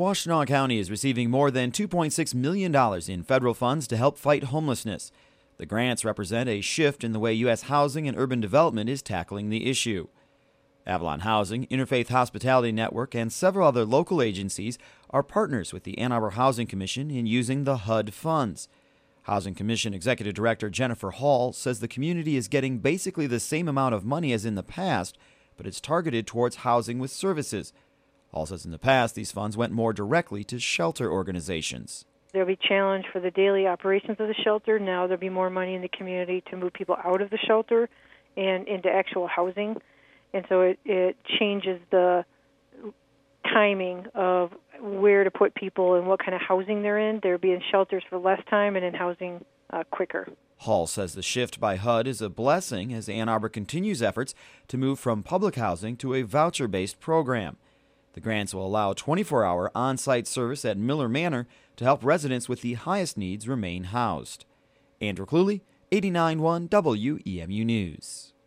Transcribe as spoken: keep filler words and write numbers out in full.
Washtenaw County is receiving more than two point six million dollars in federal funds to help fight homelessness. The grants represent a shift in the way U S Housing and Urban Development is tackling the issue. Avalon Housing, Interfaith Hospitality Network, and several other local agencies are partners with the Ann Arbor Housing Commission in using the H U D funds. Housing Commission Executive Director Jennifer Hall says the community is getting basically the same amount of money as in the past, but it's targeted towards housing with services. Hall says in the past these funds went more directly to shelter organizations. There'll be challenge for the daily operations of the shelter. Now there'll be more money in the community to move people out of the shelter and into actual housing. And so it, it changes the timing of where to put people and what kind of housing they're in. They'll be in shelters for less time and in housing uh, quicker. Hall says the shift by H U D is a blessing as Ann Arbor continues efforts to move from public housing to a voucher-based program. The grants will allow twenty-four hour on-site service at Miller Manor to help residents with the highest needs remain housed. Andrew Cluley, eighty-nine point one W E M U News.